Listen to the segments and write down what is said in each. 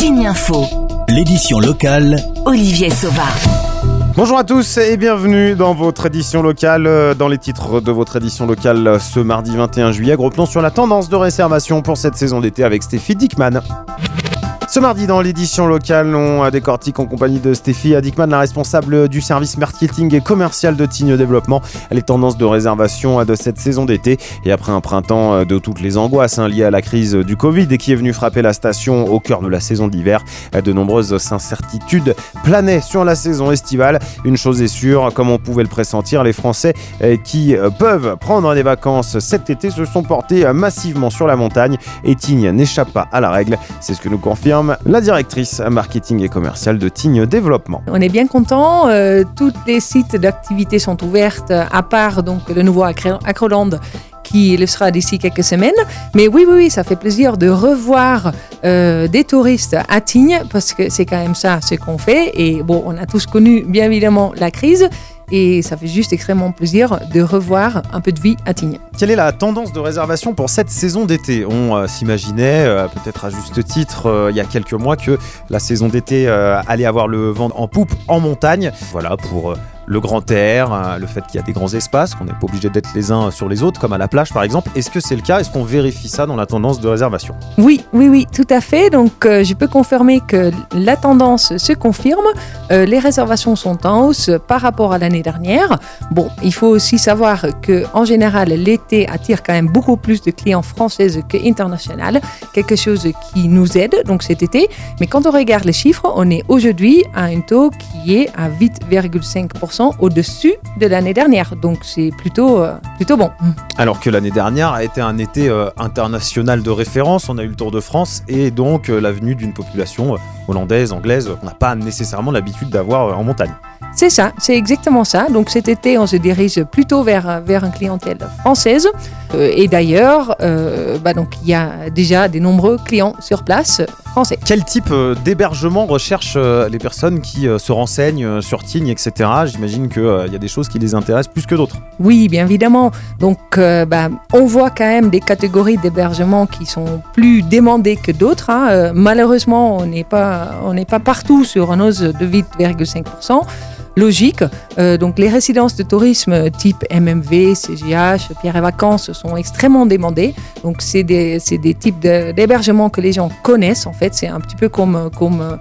Tignes Info. L'édition locale. Olivier Sauvard. Bonjour à tous et bienvenue dans votre édition locale. Dans les titres de votre édition locale ce mardi 21 juillet, gros plan sur la tendance de réservation pour cette saison d'été avec Stéphie Dickmann. Ce mardi, dans l'édition locale, on décortique en compagnie de Stéphie Dickmann, la responsable du service marketing et commercial de Tignes Développement, les tendances de réservation de cette saison d'été. Et après un printemps de toutes les angoisses liées à la crise du Covid et qui est venue frapper la station au cœur de la saison d'hiver, de nombreuses incertitudes planaient sur la saison estivale. Une chose est sûre, comme on pouvait le pressentir, les Français qui peuvent prendre des vacances cet été se sont portés massivement sur la montagne et Tignes n'échappe pas à la règle. C'est ce que nous confirme la directrice marketing et commerciale de Tignes Développement. On est bien content, tous les sites d'activité sont ouverts, à part donc le nouveau Acroland qui le sera d'ici quelques semaines. Mais oui, ça fait plaisir de revoir des touristes à Tignes parce que c'est quand même ça ce qu'on fait. Et bon, on a tous connu bien évidemment la crise. Et ça fait juste extrêmement plaisir de revoir un peu de vie à Tignes. Quelle est la tendance de réservation pour cette saison d'été ? On s'imaginait, peut-être à juste titre, il y a quelques mois, que la saison d'été allait avoir le vent en poupe en montagne. Voilà, pour le grand air, le fait qu'il y a des grands espaces, qu'on n'est pas obligé d'être les uns sur les autres, comme à la plage par exemple. Est-ce que c'est le cas ? Est-ce qu'on vérifie ça dans la tendance de réservation ? Oui, tout à fait. Donc, je peux confirmer que la tendance se confirme. Les réservations sont en hausse par rapport à l'année dernière. Bon, il faut aussi savoir qu'en général, l'été attire quand même beaucoup plus de clients françaises qu'internationales. Quelque chose qui nous aide donc cet été. Mais quand on regarde les chiffres, on est aujourd'hui à un taux qui est à 8,5% au-dessus de l'année dernière. Donc, c'est plutôt bon. Alors que l'année dernière a été un été international de référence. On a eu le Tour de France et donc la venue d'une population hollandaise, anglaise, qu'on n'a pas nécessairement l'habitude d'avoir en montagne. C'est ça, c'est exactement ça. Donc cet été, on se dirige plutôt vers une clientèle française. Et d'ailleurs, donc il y a déjà de nombreux clients sur place français. Quel type d'hébergement recherchent les personnes qui se renseignent sur Tignes, etc. J'imagine qu'il y a des choses qui les intéressent plus que d'autres. Oui, bien évidemment. Donc on voit quand même des catégories d'hébergement qui sont plus demandées que d'autres. Malheureusement, on n'est pas partout sur une hausse de 8,5%. Logique. Donc les résidences de tourisme type MMV, CGH, Pierre et Vacances sont extrêmement demandées. Donc c'est des types d'hébergements que les gens connaissent en fait. C'est un petit peu comme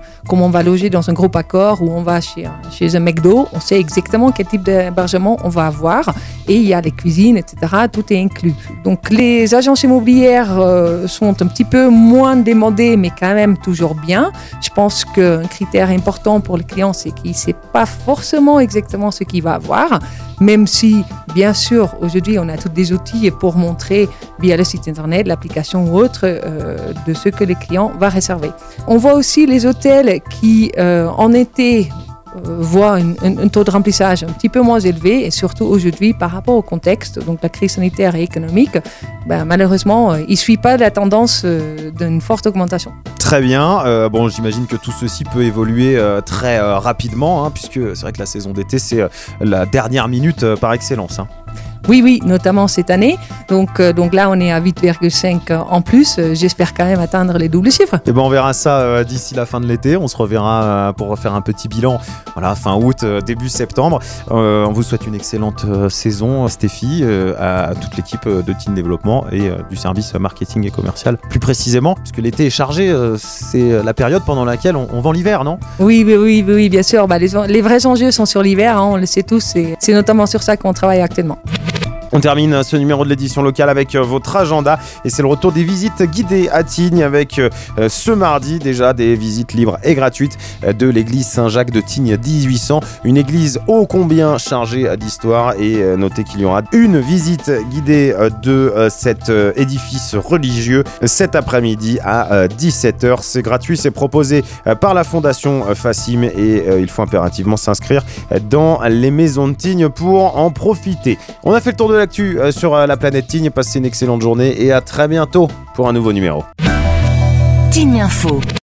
on va loger dans un groupe Accor ou on va chez un McDo. On sait exactement quel type d'hébergement on va avoir et il y a les cuisines, etc. Tout est inclus. Donc les agences immobilières sont un petit peu moins demandées mais quand même toujours bien. Je pense qu'un critère important pour le client c'est qu'il ne sait pas forcément exactement ce qu'il va avoir, même si, bien sûr, aujourd'hui, on a tous des outils pour montrer via le site internet, l'application ou autre, de ce que le client va réserver. On voit aussi les hôtels qui, en été, voient un taux de remplissage un petit peu moins élevé et surtout aujourd'hui par rapport au contexte, donc la crise sanitaire et économique, malheureusement, il ne suit pas la tendance d'une forte augmentation. Très bien. J'imagine que tout ceci peut évoluer très rapidement, puisque c'est vrai que la saison d'été, c'est la dernière minute par excellence. Oui, notamment cette année. Donc là, on est à 8,5 en plus. J'espère quand même atteindre les doubles chiffres. Et on verra ça d'ici la fin de l'été. On se reverra pour refaire un petit bilan fin août, début septembre. On vous souhaite une excellente saison, Stéphie, à toute l'équipe de Tignes Développement et du service marketing et commercial. Plus précisément, puisque l'été est chargé, c'est la période pendant laquelle on vend l'hiver, non ? Oui, bien sûr. Les vrais enjeux sont sur l'hiver, on le sait tous. C'est notamment sur ça qu'on travaille actuellement. On termine ce numéro de l'édition locale avec votre agenda et c'est le retour des visites guidées à Tignes avec ce mardi déjà des visites libres et gratuites de l'église Saint-Jacques de Tignes 1800, une église ô combien chargée d'histoire et notez qu'il y aura une visite guidée de cet édifice religieux cet après-midi à 17h. C'est gratuit, c'est proposé par la Fondation Fassim et il faut impérativement s'inscrire dans les maisons de Tignes pour en profiter. On a fait le tour de l'actu sur la planète Tignes. Passez une excellente journée et à très bientôt pour un nouveau numéro. Tignes Info.